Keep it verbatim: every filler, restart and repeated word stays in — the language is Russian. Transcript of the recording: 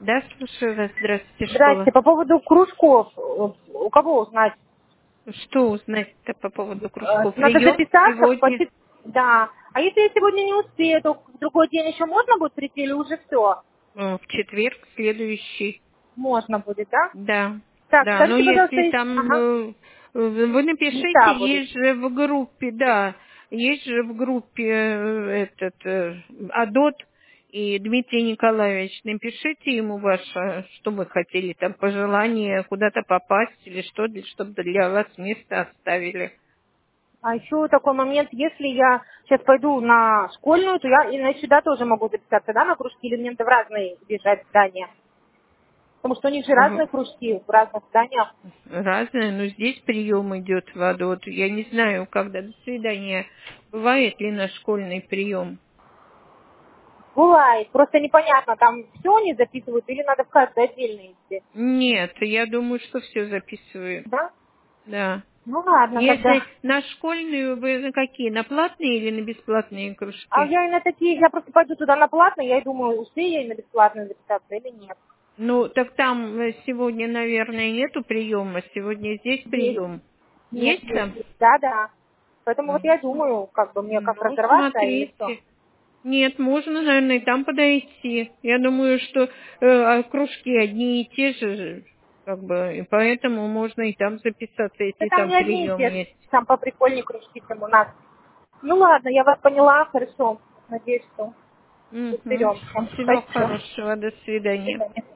Да, слушаю вас. Здравствуйте, школа. Здрасте. По поводу кружков, э, у кого узнать? Что узнать-то по поводу Э, кружков? Надо Прием записаться в сегодня почет... Да. А если я сегодня не успею, то в другой день еще можно будет прийти или уже все? э, в четверг следующий. Можно будет, да? Да, Так, да. Но скажите, пожалуйста, если и- там ага, э, вы напишите, места будут. есть же в группе, да, есть же в группе э, этот э, Адот и Дмитрий Николаевич. Напишите ему ваше, что вы хотели, там пожелание куда-то попасть или что, чтобы для вас место оставили. А еще такой момент, если я сейчас пойду на школьную, то я и на сюда тоже могу записаться, да, на кружки, или мне надо в разные бежать здания? Потому что у них же Ага. разные кружки в разных зданиях. Разное, но здесь прием идет в Адот. Я не знаю, когда до свидания. Бывает ли наш школьный прием? Бывает, просто непонятно, там все они записывают или надо в каждый отдельно идти, Нет, я думаю, что все записывают. да? Да. Ну ладно, тогда. Если на школьную, вы на какие? На платные или на бесплатные А кружки? я и на такие, я просто пойду туда на платно, я и думаю, успею я и на бесплатную записаться или нет. Ну, так там э, сегодня, наверное, нету приема. Сегодня здесь Есть. прием. Нет, Есть есть, там? есть. Да, да. Поэтому вот М. я думаю, как бы мне как Ну, разорваться или что. смотрите. Нет, можно, наверное, и там подойти. Я думаю, что э, а кружки одни и те же, как бы, и поэтому можно и там записаться, Да если там там не одни и прием те же, есть. там по прикольнее кружки, чем у нас. Ну ладно, я вас поняла, хорошо. Надеюсь, что Угу. разберемся. Всего Спасибо. хорошего, до До свидания. свидания.